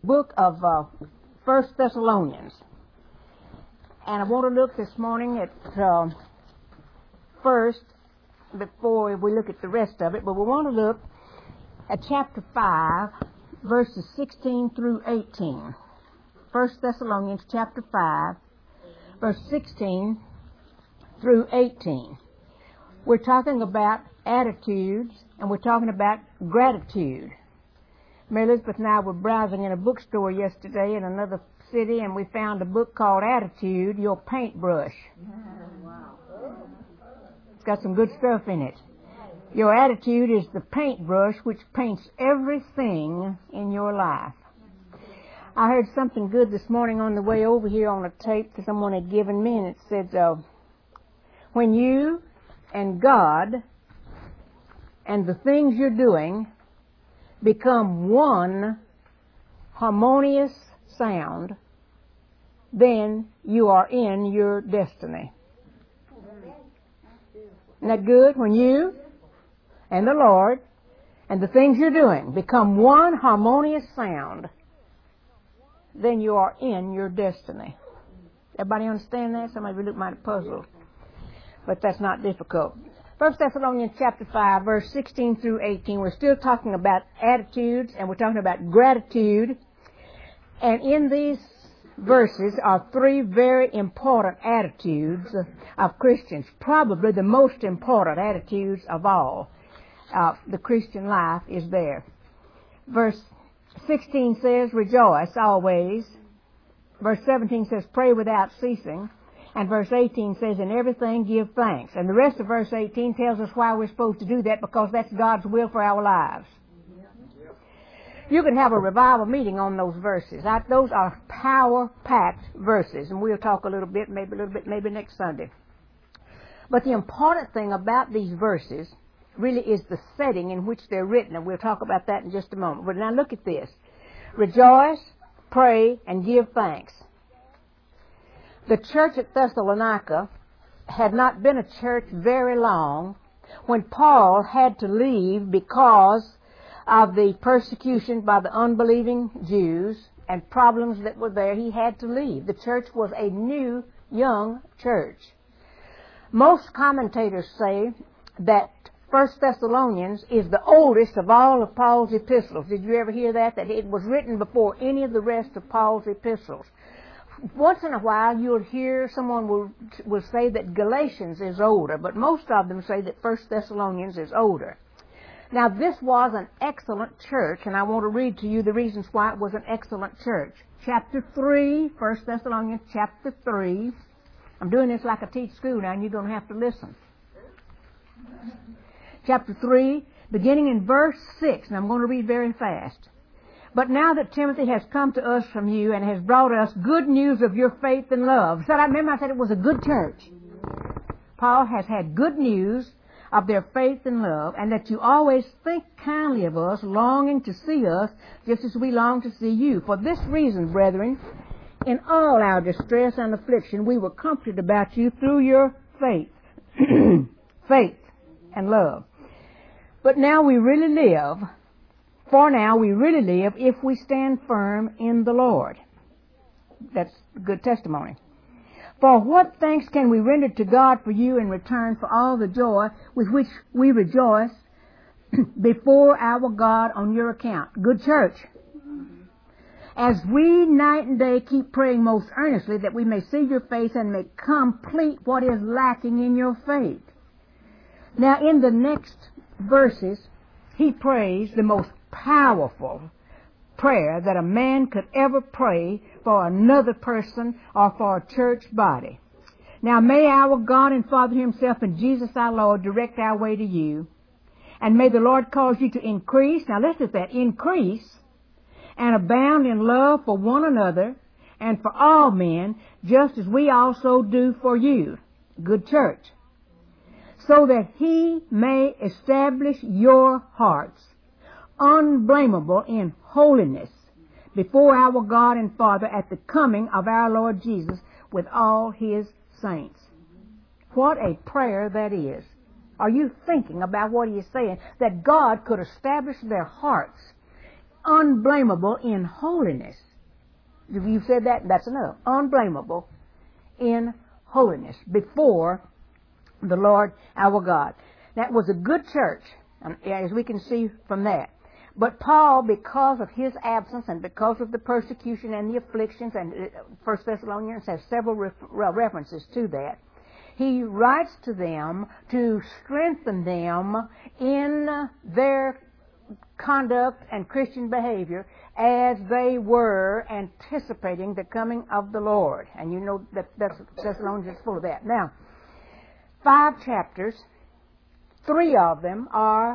Book of 1 Thessalonians. And I want to look this morning at first, before we look at the rest of it, but we want to look at chapter 5, verses 16 through 18. 1 Thessalonians chapter 5, verse 16 through 18. We're talking about attitudes, and we're talking about gratitude. Mary Elizabeth and I were browsing in a bookstore yesterday in another city, and we found a book called Attitude, Your Paintbrush. It's got some good stuff in it. Your attitude is the paintbrush which paints everything in your life. I heard something good this morning on the way over here on a tape that someone had given me, and it said, when you and God and the things you're doing become one harmonious sound, then you are in your destiny. Isn't that good? When you and the Lord and the things you're doing become one harmonious sound, then you are in your destiny. Everybody understand that? Somebody look mighty puzzled. But that's not difficult. 1 Thessalonians chapter 5, verse 16 through 18. We're still talking about attitudes, and we're talking about gratitude. And in these verses are three very important attitudes of Christians. Probably the most important attitudes of all. The Christian life is there. Verse 16 says, rejoice always. Verse 17 says, pray without ceasing. And verse 18 says, in everything give thanks. And the rest of verse 18 tells us why we're supposed to do that, because that's God's will for our lives. You can have a revival meeting on those verses. Those are power-packed verses, and we'll talk a little bit maybe next Sunday. But the important thing about these verses really is the setting in which they're written, and we'll talk about that in just a moment. But now look at this. Rejoice, pray, and give thanks. The church at Thessalonica had not been a church very long when Paul had to leave because of the persecution by the unbelieving Jews and problems that were there. He had to leave. The church was a new, young church. Most commentators say that 1 Thessalonians is the oldest of all of Paul's epistles. Did you ever hear that? That it was written before any of the rest of Paul's epistles. Once in a while you'll hear someone will say that Galatians is older, but most of them say that 1 Thessalonians is older. Now this was an excellent church, and I want to read to you the reasons why it was an excellent church. Chapter 3, 1 Thessalonians chapter 3. I'm doing this like I teach school now, and you're going to have to listen. Chapter 3, beginning in verse 6, and I'm going to read very fast. But now that Timothy has come to us from you and has brought us good news of your faith and love. So I remember I said it was a good church. Paul has had good news of their faith and love, and that you always think kindly of us, longing to see us just as we long to see you. For this reason, brethren, in all our distress and affliction, we were comforted about you through your faith, faith and love. But now we really live, if we stand firm in the Lord. That's good testimony. For what thanks can we render to God for you in return for all the joy with which we rejoice before our God on your account? Good church. As we night and day keep praying most earnestly that we may see your face and may complete what is lacking in your faith. Now in the next verses, he prays the most powerful prayer that a man could ever pray for another person or for a church body. Now may our God and Father himself and Jesus our Lord direct our way to you, and may the Lord cause you to increase, now listen to that, increase and abound in love for one another and for all men, just as we also do for you. Good church. So that he may establish your hearts unblameable in holiness before our God and Father at the coming of our Lord Jesus with all his saints. What a prayer that is. Are you thinking about what he is saying? That God could establish their hearts unblameable in holiness. If you've said that, that's enough. Unblameable in holiness before the Lord our God. That was a good church, as we can see from that. But Paul, because of his absence and because of the persecution and the afflictions, and 1 Thessalonians has several references to that, he writes to them to strengthen them in their conduct and Christian behavior as they were anticipating the coming of the Lord. And you know that Thessalonians is full of that. Now, 5 chapters, 3 of them are,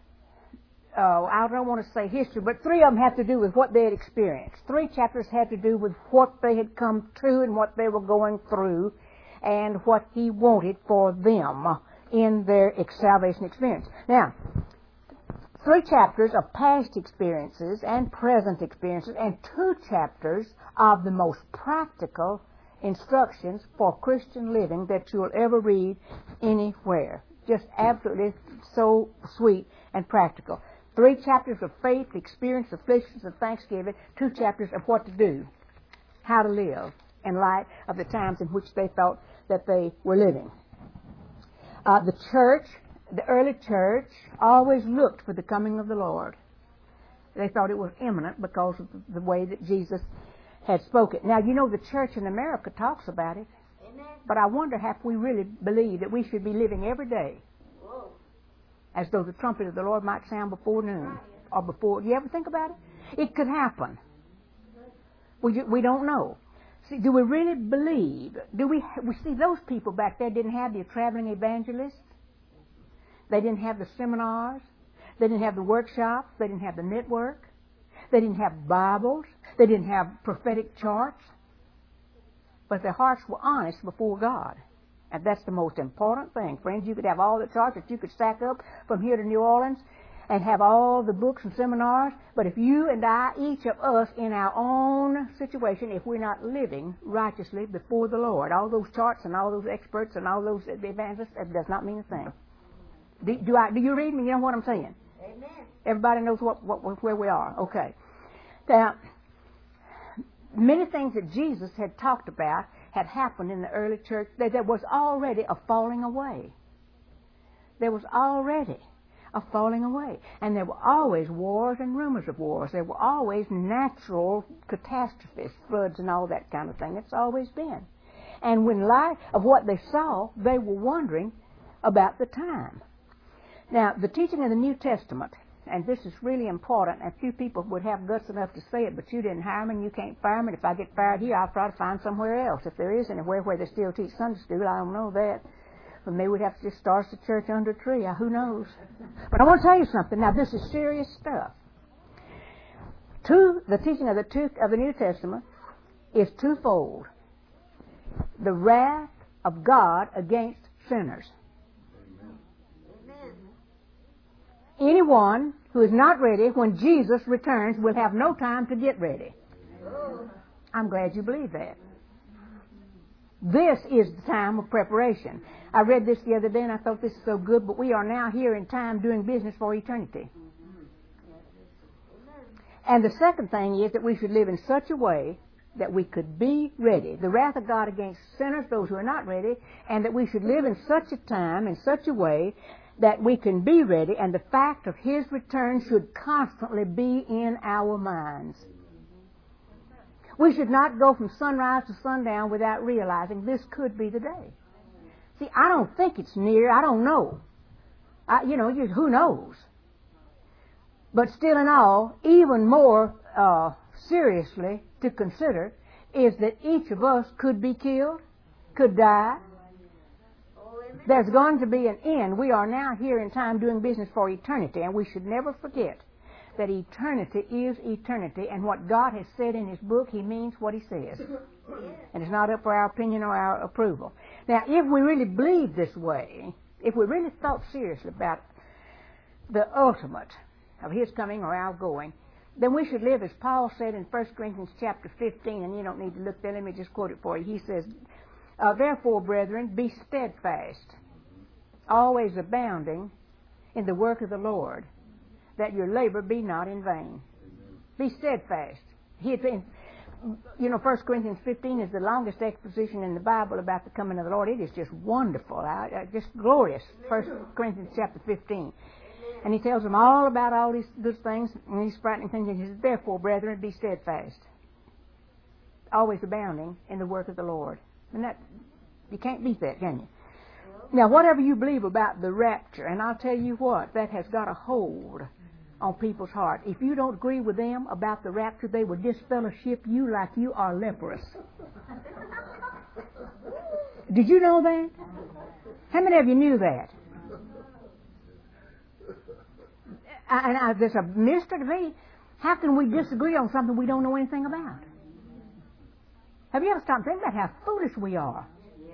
I don't want to say history, but 3 of them have to do with what they had experienced. 3 chapters had to do with what they had come to and what they were going through and what he wanted for them in their salvation experience. Now, 3 chapters of past experiences and present experiences, and 2 chapters of the most practical instructions for Christian living that you'll ever read anywhere. Just absolutely so sweet and practical. 3 chapters of faith, experience, afflictions, of thanksgiving. 2 chapters of what to do, how to live in light of the times in which they thought that they were living. The church, the early church, always looked for the coming of the Lord. They thought it was imminent because of the way that Jesus had spoken. Now, you know, the church in America talks about it. Amen. But I wonder if we really believe that we should be living every day as though the trumpet of the Lord might sound before noon or before. Do you ever think about it? It could happen. We don't know. See, do we really believe? We see those people back there didn't have the traveling evangelists. They didn't have the seminars. They didn't have the workshops. They didn't have the network. They didn't have Bibles. They didn't have prophetic charts. But their hearts were honest before God. And that's the most important thing. Friends, you could have all the charts that you could stack up from here to New Orleans and have all the books and seminars. But if you and I, each of us in our own situation, if we're not living righteously before the Lord, all those charts and all those experts and all those evangelists, it does not mean a thing. Do you read me? You know what I'm saying? Amen. Everybody knows where we are. Okay. Now, many things that Jesus had talked about had happened in the early church. There was already a falling away. There was already a falling away. And there were always wars and rumors of wars. There were always natural catastrophes, floods and all that kind of thing. It's always been. And in light of what they saw, they were wondering about the time. Now, the teaching of the New Testament, and this is really important, and few people would have guts enough to say it, but you didn't hire me and you can't fire me. If I get fired here, I'll try to find somewhere else. If there is anywhere where they still teach Sunday school, I don't know that. But maybe we'd have to just start the church under a tree. Who knows? But I want to tell you something. Now, this is serious stuff. The teaching of the New Testament is twofold. The wrath of God against sinners. Anyone who is not ready when Jesus returns will have no time to get ready. I'm glad you believe that. This is the time of preparation. I read this the other day and I thought this is so good, but we are now here in time doing business for eternity. And the second thing is that we should live in such a way that we could be ready. The wrath of God against sinners, those who are not ready, and that we should live in such a time, in such a way, that we can be ready, and the fact of His return should constantly be in our minds. We should not go from sunrise to sundown without realizing this could be the day. See, I don't think it's near. I don't know. Who knows? But still in all, even more seriously to consider is that each of us could be killed, could die. There's going to be an end. We are now here in time doing business for eternity, and we should never forget that eternity is eternity, and what God has said in His book, He means what He says. And it's not up for our opinion or our approval. Now, if we really believed this way, if we really thought seriously about the ultimate of His coming or our going, then we should live as Paul said in 1 Corinthians chapter 15, and you don't need to look there, let me just quote it for you. He says, "Therefore, brethren, be steadfast, always abounding in the work of the Lord, that your labor be not in vain." Be steadfast. He had been, 1 Corinthians 15 is the longest exposition in the Bible about the coming of the Lord. It is just wonderful, just glorious. 1 Corinthians chapter 15. And he tells them all about all these things and these frightening things. And he says, therefore, brethren, be steadfast, always abounding in the work of the Lord. And that, you can't beat that, can you? Now, whatever you believe about the rapture, and I'll tell you what, that has got a hold on people's heart. If you don't agree with them about the rapture, they will disfellowship you like you are leprous. Did you know that? How many of you knew that? There's a mystery to me. How can we disagree on something we don't know anything about? Have you ever stopped and think about how foolish we are?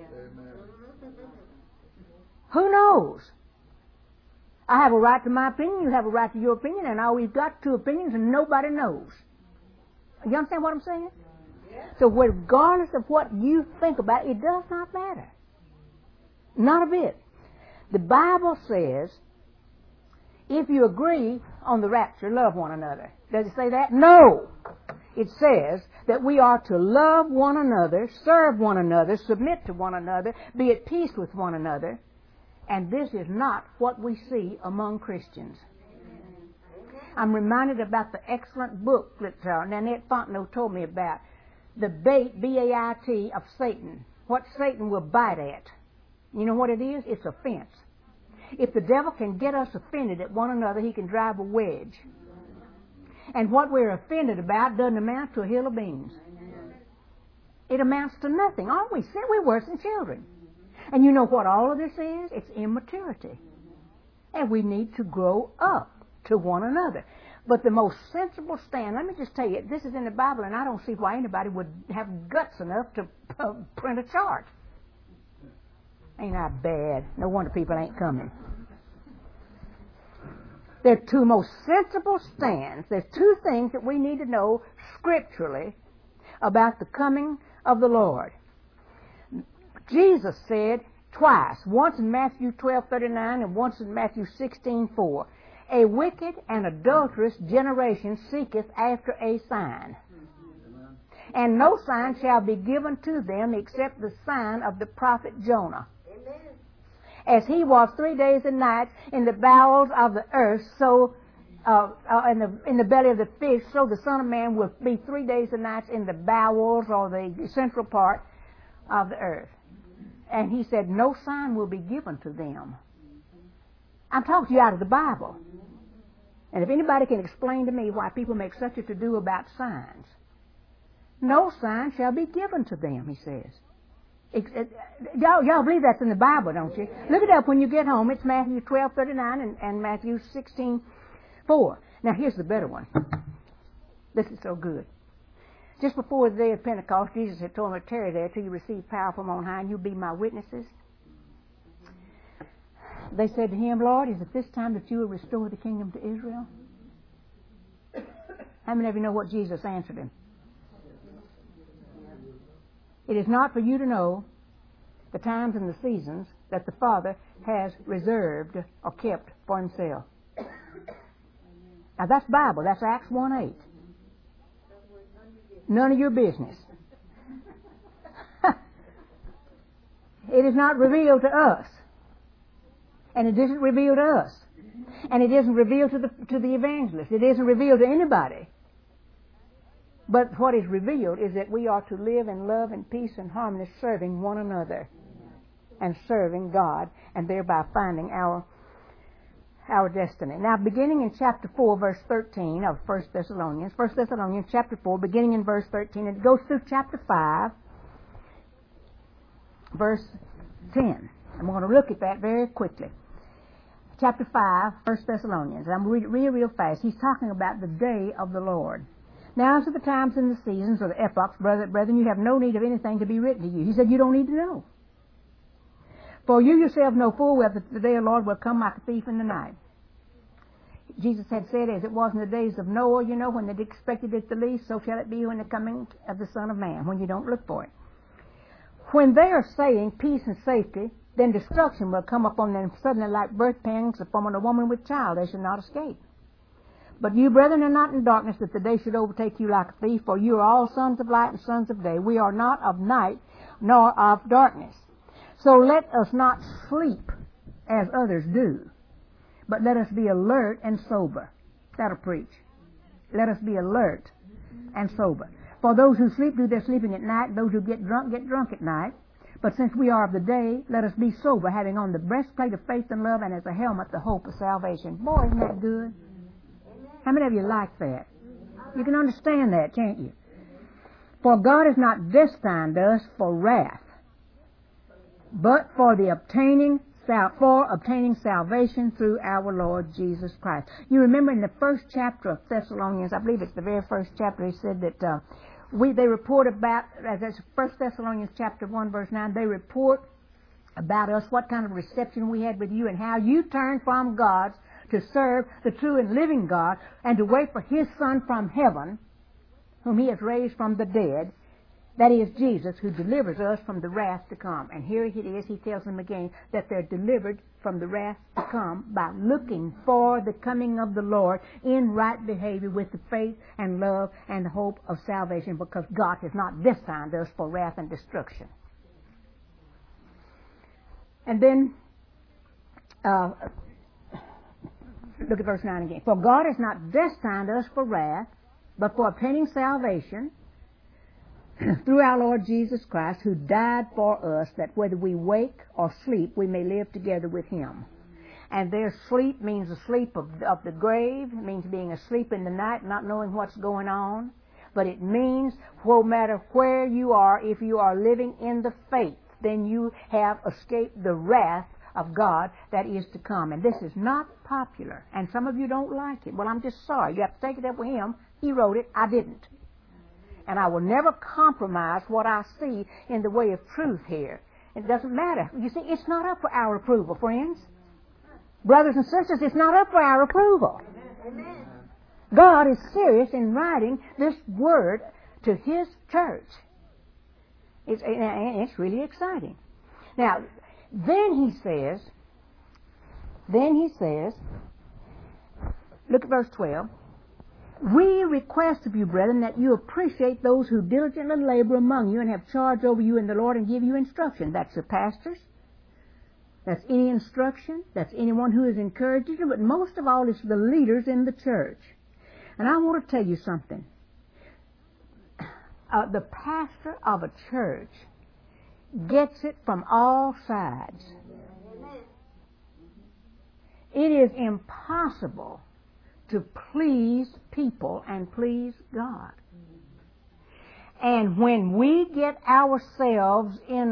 Who knows? I have a right to my opinion, you have a right to your opinion, and now we've got two opinions and nobody knows. You understand what I'm saying? Yeah. So regardless of what you think about it, it does not matter. Not a bit. The Bible says, if you agree on the rapture, love one another. Does it say that? No. It says that we are to love one another, serve one another, submit to one another, be at peace with one another. And this is not what we see among Christians. I'm reminded about the excellent book that Nanette Fontenot told me about. The bait, B-A-I-T, of Satan. What Satan will bite at. You know what it is? It's offense. If the devil can get us offended at one another, he can drive a wedge. And what we're offended about doesn't amount to a hill of beans. It amounts to nothing. Aren't we? We're worse than children. And you know what all of this is? It's immaturity. And we need to grow up to one another. But the most sensible stand, let me just tell you, this is in the Bible, and I don't see why anybody would have guts enough to print a chart. Ain't I bad? No wonder people ain't coming. There are two most sensible stands. There's two things that we need to know scripturally about the coming of the Lord. Jesus said twice, once in Matthew 12:39 and once in Matthew 16:4, a wicked and adulterous generation seeketh after a sign. And no sign shall be given to them except the sign of the prophet Jonah. As he was 3 days and nights in the bowels of the earth, so in the belly of the fish, so the Son of Man will be 3 days and nights in the bowels or the central part of the earth. And he said, no sign will be given to them. I'm talking to you out of the Bible. And if anybody can explain to me why people make such a to-do about signs, no sign shall be given to them, he says. Y'all believe that's in the Bible, don't you? Look it up when you get home. It's Matthew 12:39 and Matthew 16:4. Now here's the better one. This is so good. Just before the day of Pentecost, Jesus had told them to tarry there till you receive power from on high, and you'll be my witnesses. They said to him, Lord, is it this time that you will restore the kingdom to Israel? How many of you know what Jesus answered him? It is not for you to know the times and the seasons that the Father has reserved or kept for himself. Now that's Bible. That's Acts 1:8. None of your business. It is not revealed to us. And it isn't revealed to us. And it isn't revealed to the evangelist. It isn't revealed to anybody. But what is revealed is that we are to live in love and peace and harmony, serving one another and serving God, and thereby finding our destiny. Now, beginning in chapter 4, verse 13 of 1 Thessalonians chapter 4, beginning in verse 13, and it goes through chapter 5, verse 10. I'm going to look at that very quickly. Chapter 5, 1 Thessalonians. I'm going to read it real fast. He's talking about the day of the Lord. Now, as to the times and the seasons, or the epochs, brethren, you have no need of anything to be written to you. He said, you don't need to know. For you yourselves know full well that the day of the Lord will come like a thief in the night. Jesus had said, as it was in the days of Noah, when they expected it the least, so shall it be when the coming of the Son of Man, when you don't look for it. When they are saying peace and safety, then destruction will come upon them suddenly like birth pangs upon a woman with child. They shall not escape. But you, brethren, are not in darkness, that the day should overtake you like a thief, for you are all sons of light and sons of day. We are not of night, nor of darkness. So let us not sleep as others do, but let us be alert and sober. That'll preach. Let us be alert and sober. For those who sleep do their sleeping at night, those who get drunk at night. But since we are of the day, let us be sober, having on the breastplate of faith and love, and as a helmet the hope of salvation. Boy, isn't that good? How many of you like that? You can understand that, can't you? For God has not destined us for wrath, but for obtaining salvation through our Lord Jesus Christ. You remember in the first chapter of Thessalonians, I believe it's the very first chapter, he said that they report about, as that's 1 Thessalonians chapter 1 verse 9, they report about us, what kind of reception we had with you, and how you turned from God's to serve the true and living God, and to wait for His Son from heaven, whom He has raised from the dead, that is Jesus, who delivers us from the wrath to come. And here it is, he tells them again, that they're delivered from the wrath to come by looking for the coming of the Lord in right behavior with the faith and love and the hope of salvation, because God has not destined us for wrath and destruction. And then, look at verse 9 again. For God has not destined us for wrath, but for obtaining salvation through our Lord Jesus Christ, who died for us, that whether we wake or sleep, we may live together with Him. And their sleep means the sleep of the grave. It means being asleep in the night, not knowing what's going on. But it means no matter where you are, if you are living in the faith, then you have escaped the wrath of God that is to come. And this is not popular. And some of you don't like it. Well, I'm just sorry. You have to take it up with Him. He wrote it. I didn't. And I will never compromise what I see in the way of truth here. It doesn't matter. You see, it's not up for our approval, friends. Brothers and sisters, it's not up for our approval. Amen. God is serious in writing this word to His church. It's really exciting. Now, then he says, look at verse 12. We request of you, brethren, that you appreciate those who diligently labor among you and have charge over you in the Lord and give you instruction. That's your pastors. That's any instruction. That's anyone who is encouraging you. But most of all, it's the leaders in the church. And I want to tell you something. The pastor of a church gets it from all sides. It is impossible to please people and please God. And when we get ourselves in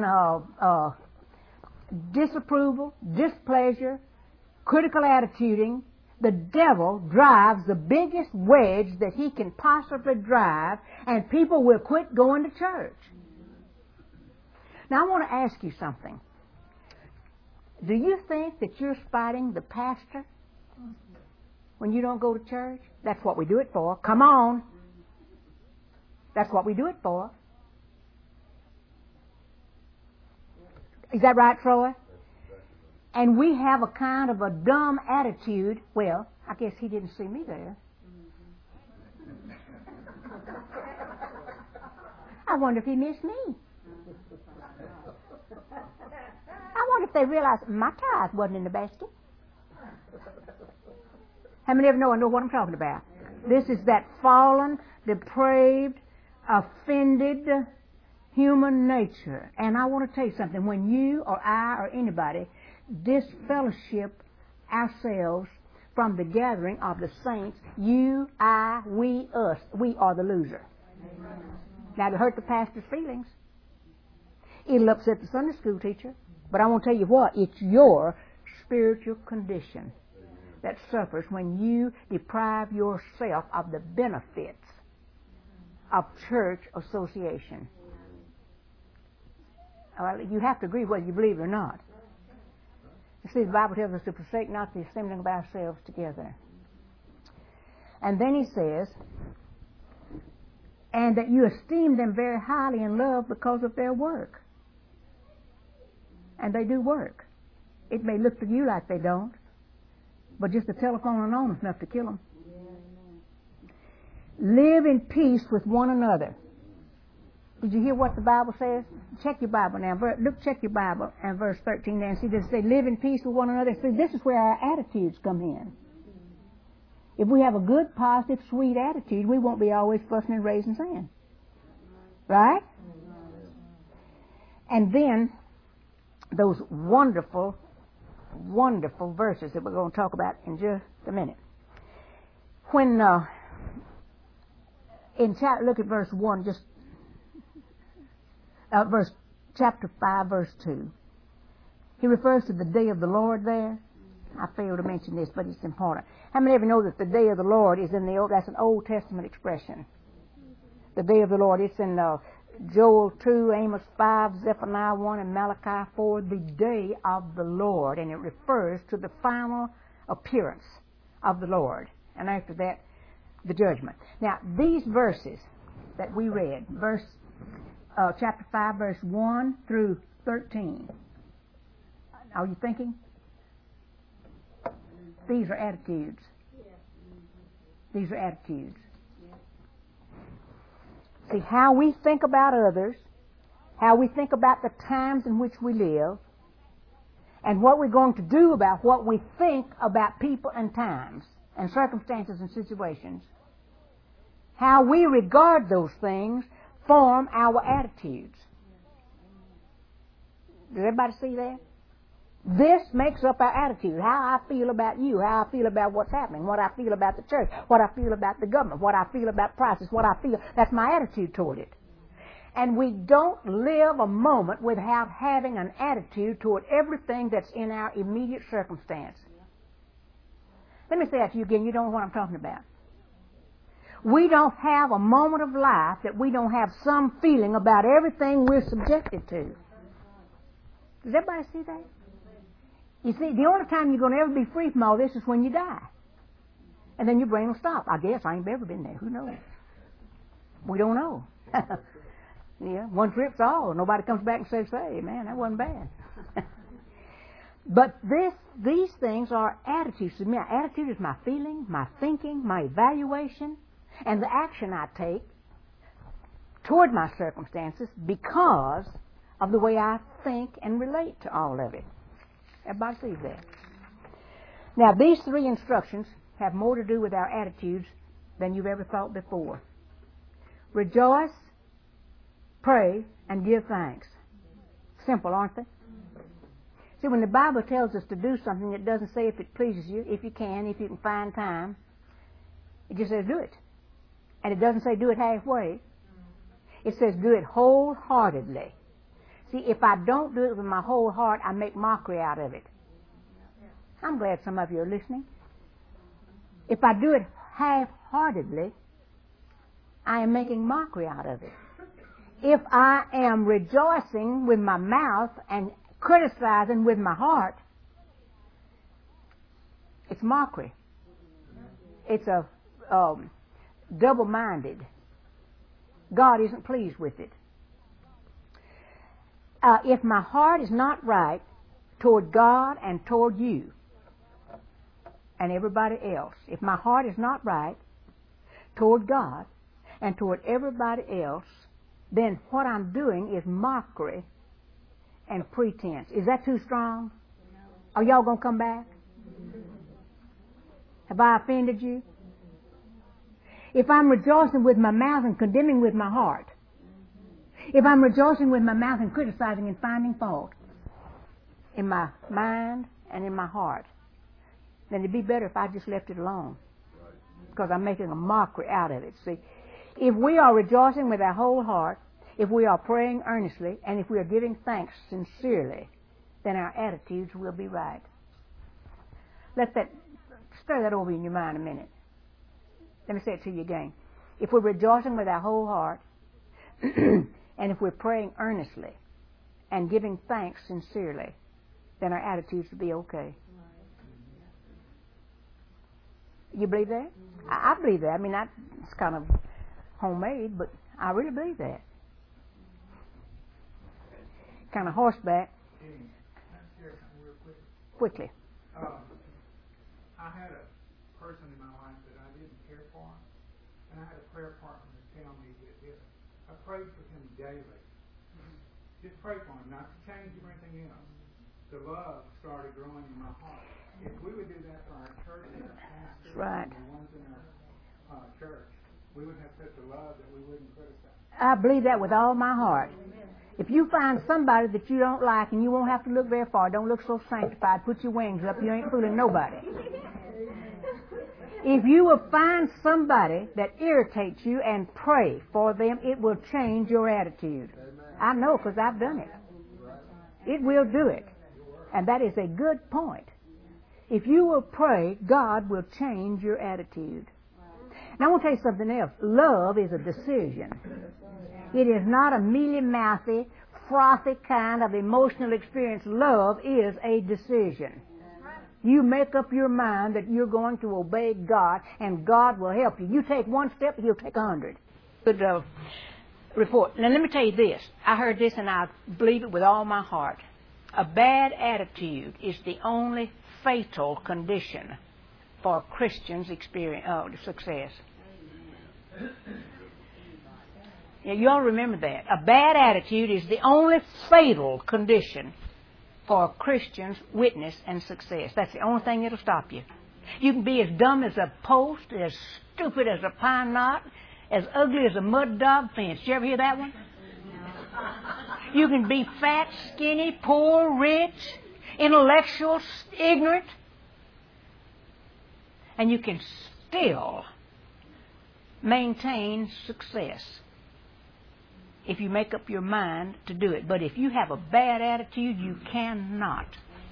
disapproval, displeasure, critical attituding, the devil drives the biggest wedge that he can possibly drive, and people will quit going to church. Now I want to ask you something. Do you think that you're spiting the pastor when you don't go to church? That's what we do it for. Come on. That's what we do it for. Is that right, Troy? And we have a kind of a dumb attitude. Well, I guess he didn't see me there. I wonder if he missed me. I wonder if they realized my tithe wasn't in the basket. How many of you know what I'm talking about? This is that fallen, depraved, offended human nature. And I want to tell you something. When you or I or anybody disfellowship ourselves from the gathering of the saints, you, I, we, us, we are the loser. Amen. Now, it'll hurt the pastor's feelings. It'll upset the Sunday school teacher. But I want to tell you what, it's your spiritual condition that suffers when you deprive yourself of the benefits of church association. You have to agree whether you believe it or not. You see, the Bible tells us to forsake not the assembling of ourselves together. And then he says, and that you esteem them very highly in love because of their work. And they do work. It may look to you like they don't, but just the telephone alone is enough to kill them. live in peace with one another. Did you hear what the Bible says? Check your Bible now. Check your Bible and verse 13 there and see, does it say live in peace with one another? See, this is where our attitudes come in. If we have a good, positive, sweet attitude, we won't be always fussing and raising sin. Right? And then those wonderful, wonderful verses that we're going to talk about in just a minute. When look at verse 1, just chapter 5, verse 2. He refers to the day of the Lord there. I failed to mention this, but it's important. How many of you know that the day of the Lord is that's an Old Testament expression? The day of the Lord, it's in Joel 2, Amos 5, Zephaniah 1, and Malachi 4, the day of the Lord. And it refers to the final appearance of the Lord. And after that, the judgment. Now, these verses that we read, chapter 5, verse 1 through 13. Are you thinking? These are attitudes. These are attitudes. See, how we think about others, how we think about the times in which we live, and what we're going to do about what we think about people and times and circumstances and situations. How we regard those things form our attitudes. Does everybody see that? This makes up our attitude. How I feel about you, how I feel about what's happening, what I feel about the church, what I feel about the government, what I feel about prices, what I feel. That's my attitude toward it. And we don't live a moment without having an attitude toward everything that's in our immediate circumstance. Let me say that to you again. You don't know what I'm talking about. We don't have a moment of life that we don't have some feeling about everything we're subjected to. Does everybody see that? You see, the only time you're going to ever be free from all this is when you die. And then your brain will stop. I guess I ain't ever been there. Who knows? We don't know. Yeah, one trip's all. Nobody comes back and says, hey, man, that wasn't bad. But these things are attitudes. My attitude is my feeling, my thinking, my evaluation, and the action I take toward my circumstances because of the way I think and relate to all of it. Everybody sees that. Now, these three instructions have more to do with our attitudes than you've ever thought before. Rejoice, pray, and give thanks. Simple, aren't they? See, when the Bible tells us to do something, it doesn't say if it pleases you, if you can find time. It just says do it. And it doesn't say do it halfway. It says do it wholeheartedly. See, if I don't do it with my whole heart, I make mockery out of it. I'm glad some of you are listening. If I do it half-heartedly, I am making mockery out of it. If I am rejoicing with my mouth and criticizing with my heart, it's mockery. It's a double-minded. God isn't pleased with it. If my heart is not right toward God and toward you and everybody else, if my heart is not right toward God and toward everybody else, then what I'm doing is mockery and pretense. Is that too strong? Are y'all going to come back? Have I offended you? If I'm rejoicing with my mouth and condemning with my heart, if I'm rejoicing with my mouth and criticizing and finding fault in my mind and in my heart, then it'd be better if I just left it alone, because I'm making a mockery out of it. See, if we are rejoicing with our whole heart, if we are praying earnestly, and if we are giving thanks sincerely, then our attitudes will be right. Stir that over in your mind a minute. Let me say it to you again. If we're rejoicing with our whole heart, and if we're praying earnestly and giving thanks sincerely, then our attitudes will be okay. You believe that? I believe that. I mean, it's kind of homemade, but I really believe that. Kind of horseback. Can I share something real quick? Quickly. I had a person in my life that I didn't care for, and I had a prayer partner tell me that I prayed for him daily. Just pray for him, not to change him or anything else. The love started growing in my heart. If we would do that for our church and our pastors and the ones in our church, we would have such a love that we wouldn't criticize. I believe that with all my heart. If you find somebody that you don't like and you won't have to look very far, don't look so sanctified, put your wings up, you ain't fooling nobody. If you will find somebody that irritates you and pray for them, it will change your attitude. I know because I've done it. It will do it. And that is a good point. If you will pray, God will change your attitude. Now I want to tell you something else. Love is a decision. It is not a mealy-mouthy, frothy kind of emotional experience. Love is a decision. You make up your mind that you're going to obey God, and God will help you. You take one step, He'll take 100. Good report. Now let me tell you this. I heard this, and I believe it with all my heart. A bad attitude is the only fatal condition for a Christian's success. Yeah, you all remember that. A bad attitude is the only fatal condition for a Christian's witness and success. That's the only thing that'll stop you. You can be as dumb as a post, as stupid as a pine knot, as ugly as a mud dog fence. Did you ever hear that one? You can be fat, skinny, poor, rich, intellectual, ignorant, and you can still maintain success if you make up your mind to do it. But if you have a bad attitude, you cannot.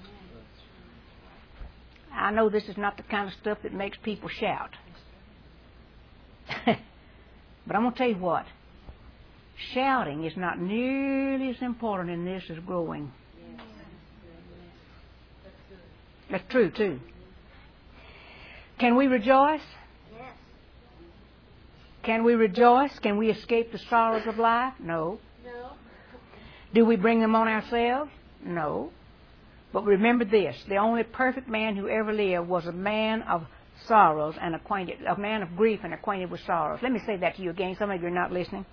I know this is not the kind of stuff that makes people shout. But I'm going to tell you what. Shouting is not nearly as important in this as growing. That's true, too. Can we rejoice? Yes. Can we rejoice? Can we escape the sorrows of life? No. No. Do we bring them on ourselves? No. But remember this, the only perfect man who ever lived was a man of sorrows and a man of grief and acquainted with sorrows. Let me say that to you again. Some of you are not listening.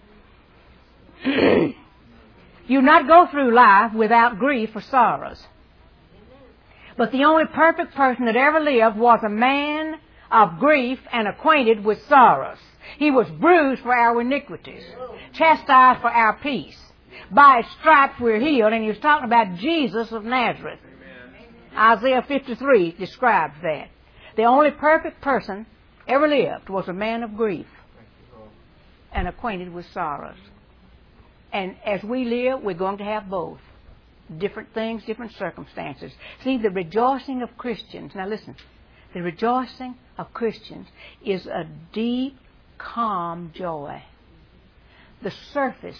You not go through life without grief or sorrows. But the only perfect person that ever lived was a man of grief and acquainted with sorrows. He was bruised for our iniquities, chastised for our peace. By His stripes we're healed, and He was talking about Jesus of Nazareth. Amen. Isaiah 53 describes that. The only perfect person ever lived was a man of grief and acquainted with sorrows. And as we live, we're going to have both. Different things, different circumstances. See, the rejoicing of Christians, now listen, the rejoicing of Christians is a deep, calm joy. The surface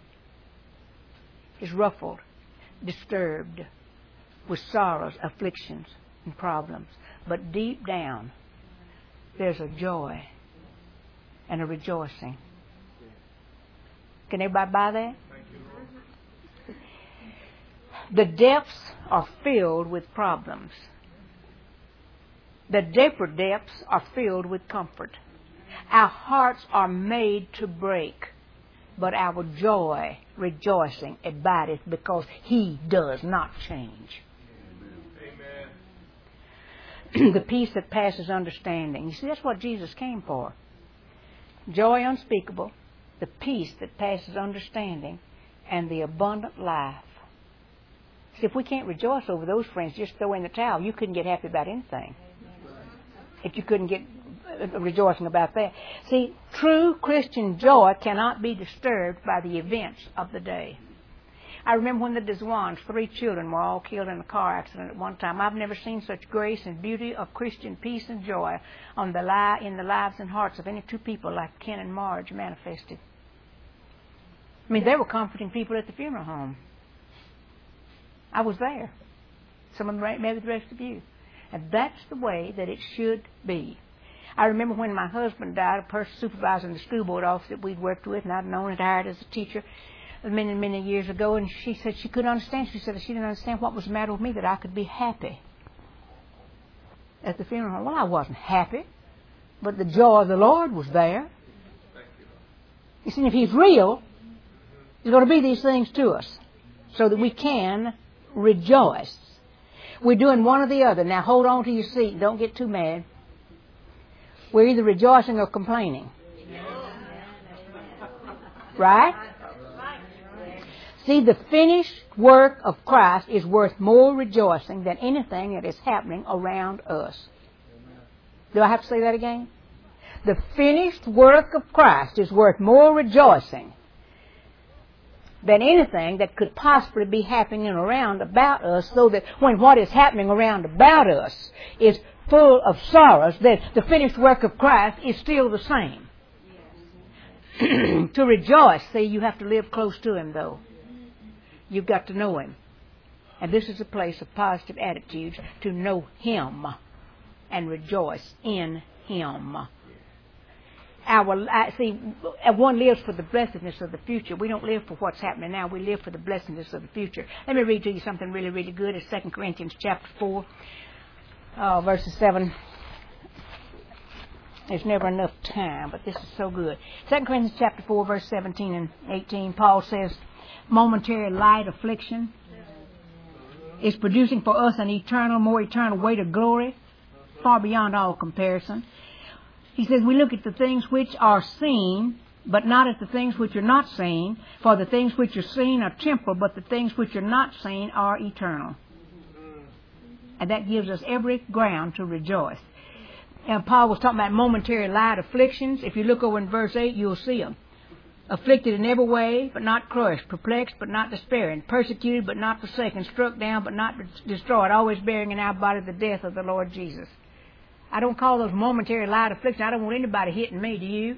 is ruffled, disturbed with sorrows, afflictions, and problems. But deep down, there's a joy and a rejoicing. Can everybody buy that? The depths are filled with problems. The deeper depths are filled with comfort. Our hearts are made to break, but our joy, rejoicing, abideth because He does not change. Amen. The peace that passes understanding. You see, that's what Jesus came for. Joy unspeakable, the peace that passes understanding, and the abundant life. See, if we can't rejoice over those friends, just throw in the towel. You couldn't get happy about anything. If you couldn't get rejoicing about that. See, true Christian joy cannot be disturbed by the events of the day. I remember when the Deswans, 3 children, were all killed in a car accident at one time. I've never seen such grace and beauty of Christian peace and joy in the lives and hearts of any two people like Ken and Marge manifested. I mean, they were comforting people at the funeral home. I was there. Some of them, maybe the rest of you. And that's the way that it should be. I remember when my husband died, a person supervising the school board office that we'd worked with, and I'd known and hired as a teacher many, many years ago, and she said she couldn't understand. She said she didn't understand what was the matter with me, that I could be happy at the funeral home. Well, I wasn't happy. But the joy of the Lord was there. You see, if He's real, He's going to be these things to us so that we can rejoice. We're doing one or the other. Now hold on to your seat. Don't get too mad. We're either rejoicing or complaining. Right? See, the finished work of Christ is worth more rejoicing than anything that is happening around us. Do I have to say that again? The finished work of Christ is worth more rejoicing than anything that could possibly be happening around about us, so that when what is happening around about us is full of sorrows, then the finished work of Christ is still the same. To rejoice, see, you have to live close to Him, though. You've got to know Him. And this is a place of positive attitudes, to know Him and rejoice in Him. One lives for the blessedness of the future. We don't live for what's happening now. We live for the blessedness of the future. Let me read to you something really, really good. It's 2 Corinthians chapter 4, verses 7. There's never enough time, but this is so good. 2 Corinthians chapter 4, verse 17 and 18, Paul says, momentary light affliction is producing for us an eternal, more eternal weight of glory, far beyond all comparison. He says, we look at the things which are seen, but not at the things which are not seen. For the things which are seen are temporal, but the things which are not seen are eternal. And that gives us every ground to rejoice. And Paul was talking about momentary light afflictions. If you look over in verse 8, you'll see them. Afflicted in every way, but not crushed. Perplexed, but not despairing. Persecuted, but not forsaken. Struck down, but not destroyed. Always bearing in our body the death of the Lord Jesus. I don't call those momentary light afflictions. I don't want anybody hitting me, do you?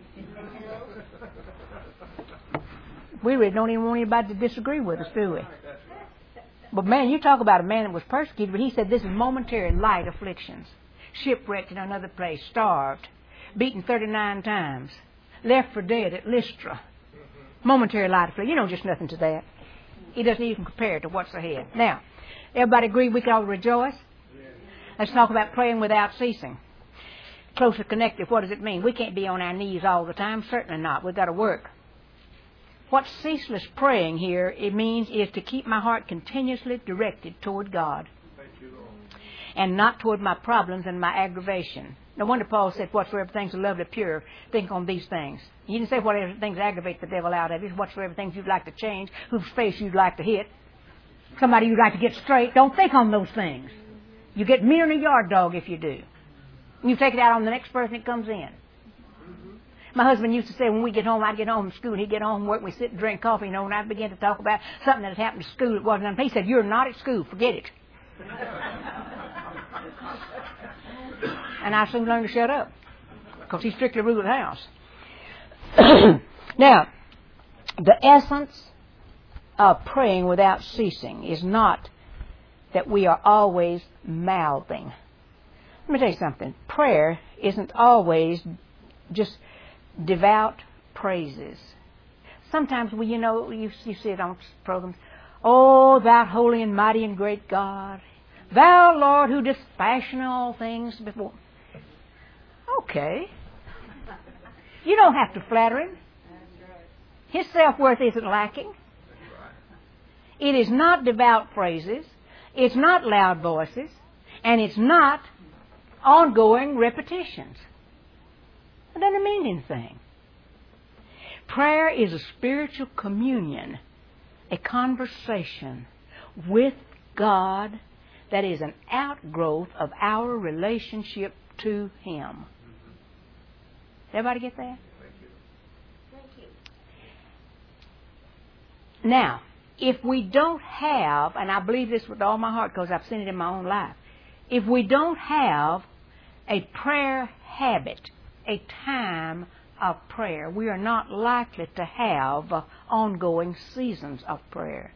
We really don't even want anybody to disagree with us, do we? But man, you talk about a man that was persecuted, but he said this is momentary light afflictions. Shipwrecked in another place, starved, beaten 39 times, left for dead at Lystra. Momentary light affliction. You know, just nothing to that. He doesn't even compare to what's ahead. Now, everybody agree we can all rejoice? Let's talk about praying without ceasing. Closer connected, what does it mean? We can't be on our knees all the time. Certainly not. We've got to work. What ceaseless praying here it means is to keep my heart continuously directed toward God. Thank you, Lord. And not toward my problems and my aggravation. No wonder Paul said, whatsoever things are lovely, pure, think on these things. He didn't say whatever things aggravate the devil out of you. Whatsoever things you'd like to change, whose face you'd like to hit, somebody you'd like to get straight. Don't think on those things. You get meaner than a yard dog if you do. You take it out on the next person that comes in. My husband used to say when we get home, I'd get home from school, and he'd get home from work, and we'd sit and drink coffee, you know, and I'd begin to talk about something that had happened to school that wasn't done. He said, you're not at school, forget it. And I soon learned to shut up, because he strictly ruled the house. Now, the essence of praying without ceasing is not that we are always mouthing. Let me tell you something. Prayer isn't always just devout praises. Sometimes you see it on programs. Oh, thou holy and mighty and great God, thou Lord who didst fashion all things before. Okay. You don't have to flatter Him. His self-worth isn't lacking. It is not devout phrases. It's not loud voices. And it's not ongoing repetitions. It doesn't mean anything. Prayer is a spiritual communion, a conversation with God that is an outgrowth of our relationship to Him. Everybody get that? Thank you. Now, if we don't have, and I believe this with all my heart because I've seen it in my own life, if we don't have a prayer habit, a time of prayer, we are not likely to have ongoing seasons of prayer.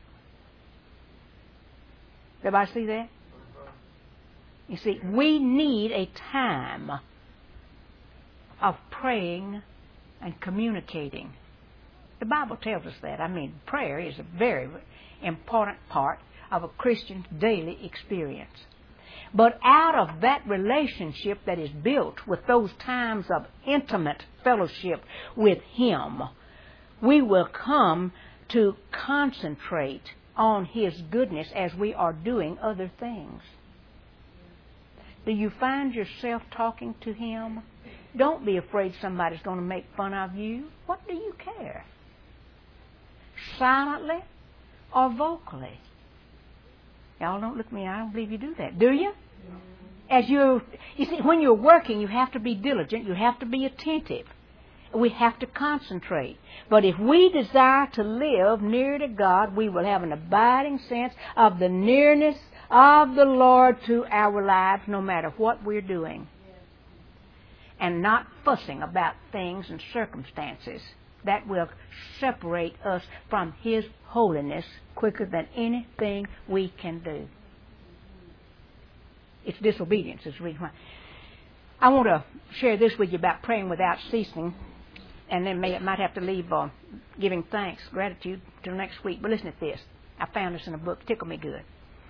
Everybody see that? You see, we need a time of praying and communicating. The Bible tells us that. I mean, prayer is a very important part of a Christian's daily experience. But out of that relationship that is built with those times of intimate fellowship with Him, we will come to concentrate on His goodness as we are doing other things. Do you find yourself talking to Him? Don't be afraid somebody's going to make fun of you. What do you care? Silently or vocally? Y'all don't look at me. I don't believe you do that. Do you? You see, when you're working, you have to be diligent. You have to be attentive. We have to concentrate. But if we desire to live near to God, we will have an abiding sense of the nearness of the Lord to our lives, no matter what we're doing. And not fussing about things and circumstances that will separate us from His holiness quicker than anything we can do. It's disobedience is the reason why. I want to share this with you about praying without ceasing, and then might have to leave giving thanks, gratitude, till next week. But listen to this. I found this in a book. Tickle me good.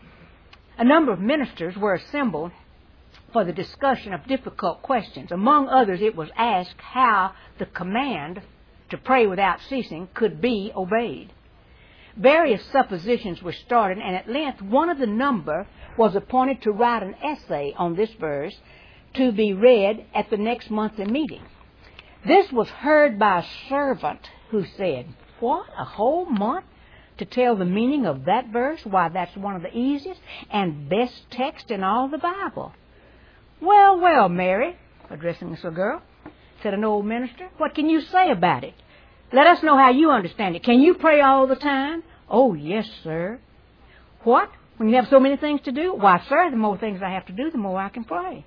A number of ministers were assembled for the discussion of difficult questions. Among others, it was asked how the command to pray without ceasing could be obeyed. Various suppositions were started, and at length one of the number was appointed to write an essay on this verse to be read at the next monthly meeting. This was heard by a servant who said, "What, a whole month to tell the meaning of that verse? Why, that's one of the easiest and best texts in all the Bible." "Well, well, Mary," addressing this little girl, said an old minister, "what can you say about it? Let us know how you understand it. Can you pray all the time?" "Oh, yes, sir." "What? When you have so many things to do?" "Why, sir, the more things I have to do, the more I can pray."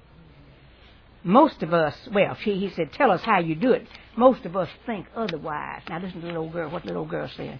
Most of us, he said, "Tell us how you do it." Most of us think otherwise. Now listen to the little girl, what the little girl said.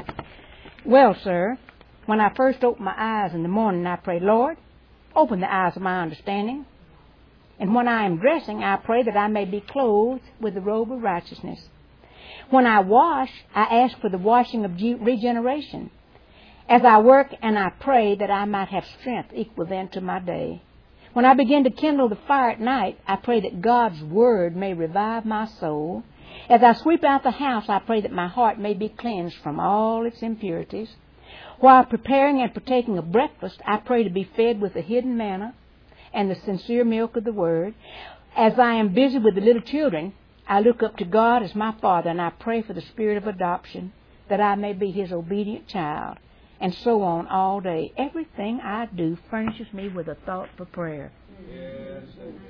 "Well, sir, when I first open my eyes in the morning, I pray, 'Lord, open the eyes of my understanding.' And when I am dressing, I pray that I may be clothed with the robe of righteousness. When I wash, I ask for the washing of regeneration. As I work and I pray that I might have strength equal then to my day. When I begin to kindle the fire at night, I pray that God's word may revive my soul. As I sweep out the house, I pray that my heart may be cleansed from all its impurities. While preparing and partaking of breakfast, I pray to be fed with the hidden manna and the sincere milk of the Word. As I am busy with the little children, I look up to God as my Father, and I pray for the spirit of adoption, that I may be His obedient child, and so on all day. Everything I do furnishes me with a thought for prayer." Yes.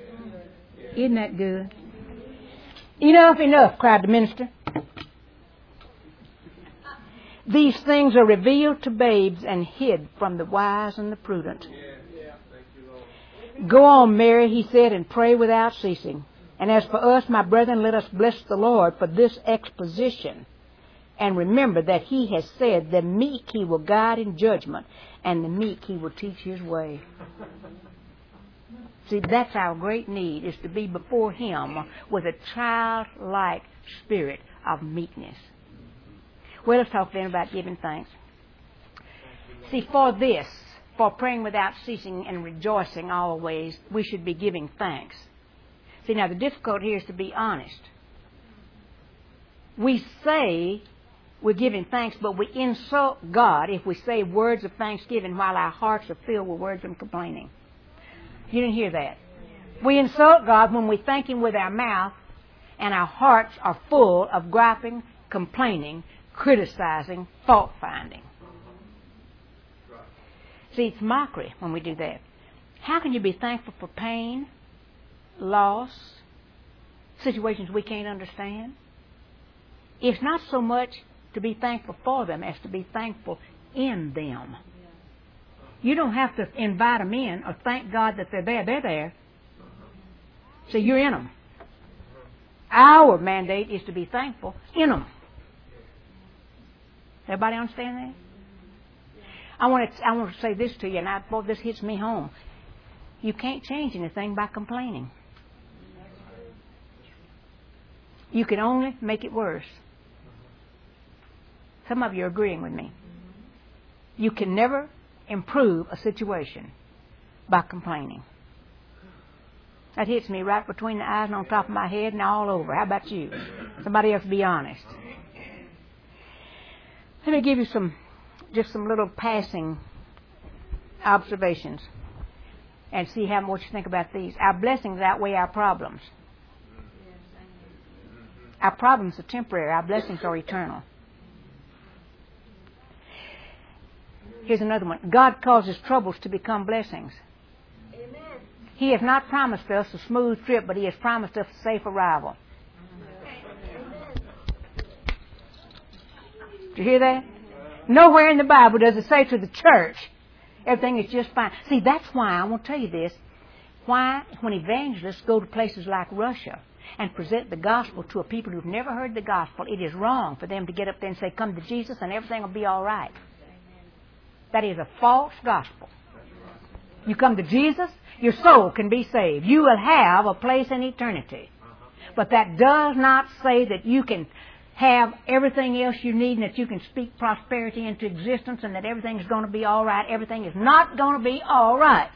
Isn't that good? "Enough, enough," cried the minister. "These things are revealed to babes and hid from the wise and the prudent." "Go on, Mary," he said, "and pray without ceasing. And as for us, my brethren, let us bless the Lord for this exposition. And remember that He has said, 'The meek He will guide in judgment, and the meek He will teach His way.'" See, that's our great need, is to be before Him with a childlike spirit of meekness. Well, let's talk then about giving thanks. See, for praying without ceasing and rejoicing always, we should be giving thanks. See, now the difficulty here is to be honest. We say we're giving thanks, but we insult God if we say words of thanksgiving while our hearts are filled with words of complaining. You didn't hear that. We insult God when we thank Him with our mouth and our hearts are full of griping, complaining, criticizing, fault-finding. See, it's mockery when we do that. How can you be thankful for pain, loss, situations we can't understand? It's not so much to be thankful for them as to be thankful in them. You don't have to invite them in or thank God that they're there. They're there. So you're in them. Our mandate is to be thankful in them. Everybody understand that? I want to say this to you, and boy, this hits me home. You can't change anything by complaining. You can only make it worse. Some of you are agreeing with me. You can never improve a situation by complaining. That hits me right between the eyes and on top of my head and all over. How about you? Somebody else be honest. Let me give you just some little passing observations and see how much you think about these. Our blessings outweigh our problems. Our problems are temporary. Our blessings are eternal. Here's another one. God causes troubles to become blessings. Amen. He has not promised us a smooth trip, but He has promised us a safe arrival. Did you hear that? Nowhere in the Bible does it say to the church, everything is just fine. See, that's why, I want to tell you this, why when evangelists go to places like Russia and present the gospel to a people who've never heard the gospel, it is wrong for them to get up there and say, come to Jesus and everything will be all right. That is a false gospel. You come to Jesus, your soul can be saved. You will have a place in eternity. But that does not say that you can have everything else you need and that you can speak prosperity into existence and that everything is going to be all right. Everything is not going to be all right.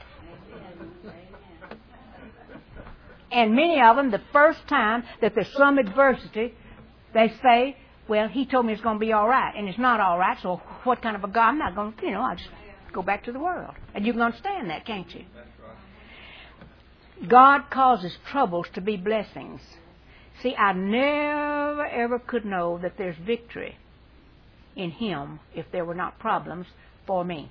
And many of them, the first time that there's some adversity, they say, well, He told me it's going to be all right. And it's not all right, so what kind of a God? I'm not going to, I'll just go back to the world. And you can understand that, can't you? God causes troubles to be blessings. See, I never ever could know that there's victory in Him if there were not problems for me.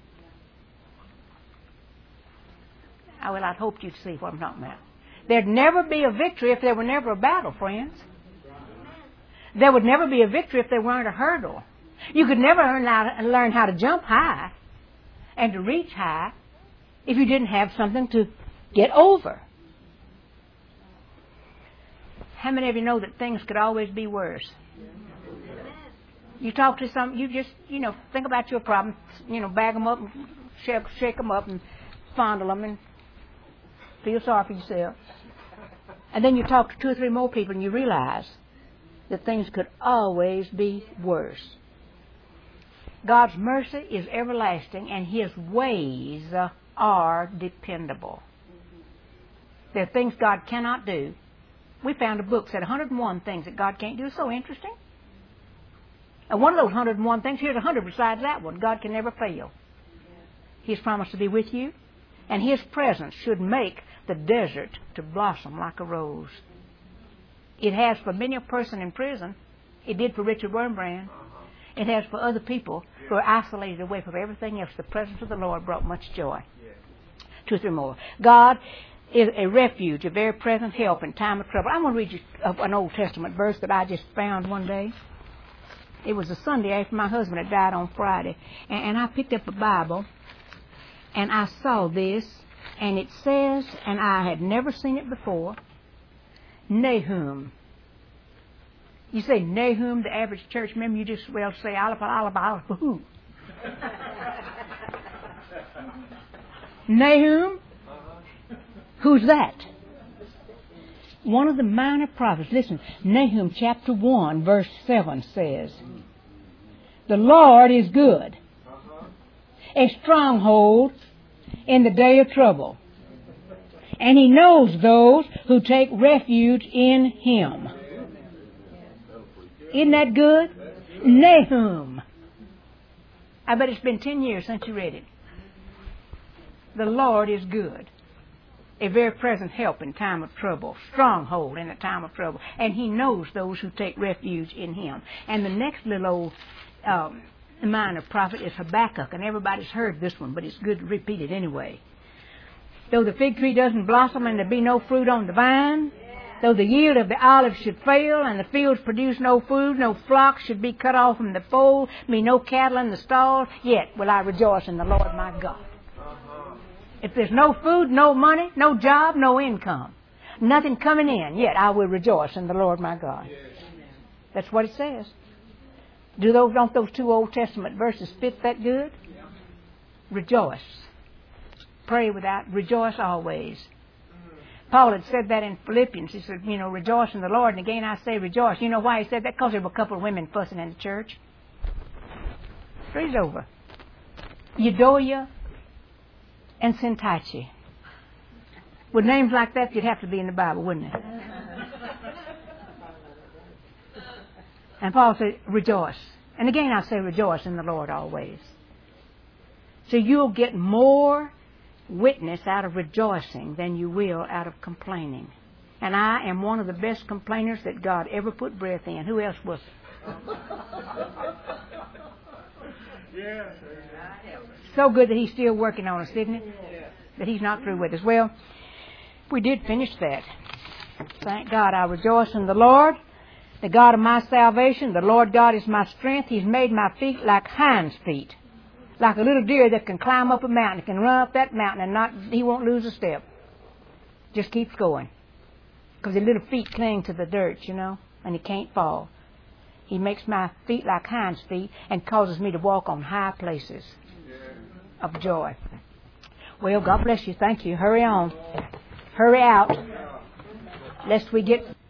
I'd hoped you'd see what I'm talking about. There'd never be a victory if there were never a battle, friends. There would never be a victory if there weren't a hurdle. You could never learn how to jump high and to reach high if you didn't have something to get over. How many of you know that things could always be worse? You talk to some, you just, think about your problem, bag them up and shake them up and fondle them and feel sorry for yourself. And then you talk to 2 or 3 more people and you realize that things could always be worse. God's mercy is everlasting and His ways are dependable. There are things God cannot do. We found a book that said 101 things that God can't do. It's so interesting. And one of those 101 things, here's 100 besides that one. God can never fail. He's promised to be with you, and His presence should make the desert to blossom like a rose. It has for many a person in prison. It did for Richard Wurmbrand. It has for other people who are isolated away from everything else. The presence of the Lord brought much joy. 2 or 3 more. God is a refuge, a very present help in time of trouble. I want to read you an Old Testament verse that I just found one day. It was a Sunday after my husband had died on Friday. And I picked up a Bible, and I saw this, and it says, and I had never seen it before, Nahum. You say Nahum, the average church member, you just say Alaba, who? Nahum? Who's that? One of the minor prophets. Listen, Nahum chapter 1 verse 7 says, the Lord is good, a stronghold in the day of trouble, and He knows those who take refuge in Him. Isn't that good? Nahum. I bet it's been 10 years since you read it. The Lord is good, a very present help in time of trouble, stronghold in a time of trouble, and He knows those who take refuge in Him. And the next little old minor prophet is Habakkuk, and everybody's heard this one, but it's good to repeat it anyway. Though the fig tree doesn't blossom and there be no fruit on the vine, though the yield of the olive should fail, and the fields produce no food, no flocks should be cut off from the fold, be no cattle in the stalls, yet will I rejoice in the Lord my God. If there's no food, no money, no job, no income, nothing coming in, yet I will rejoice in the Lord my God. That's what it says. Don't those 2 Old Testament verses fit that good? Rejoice. Pray without, rejoice always. Paul had said that in Philippians. He said, rejoice in the Lord. And again I say rejoice. You know why he said that? Because there were a couple of women fussing in the church. Freeze over. Euodia and Sintaichi. With names like that, you'd have to be in the Bible, wouldn't it? And Paul said, rejoice. And again, I say rejoice in the Lord always. So you'll get more witness out of rejoicing than you will out of complaining. And I am one of the best complainers that God ever put breath in. Who else was? So good that He's still working on us, isn't it? That He's not through with us. Well, we did finish that. Thank God. I rejoice in the Lord, the God of my salvation. The Lord God is my strength. He's made my feet like hinds' feet. Like a little deer that can climb up a mountain. He can run up that mountain and he won't lose a step. Just keeps going. Because his little feet cling to the dirt, and he can't fall. He makes my feet like hinds' feet and causes me to walk on high places of joy. Well, God bless you. Thank you. Hurry on. Hurry out. Lest we get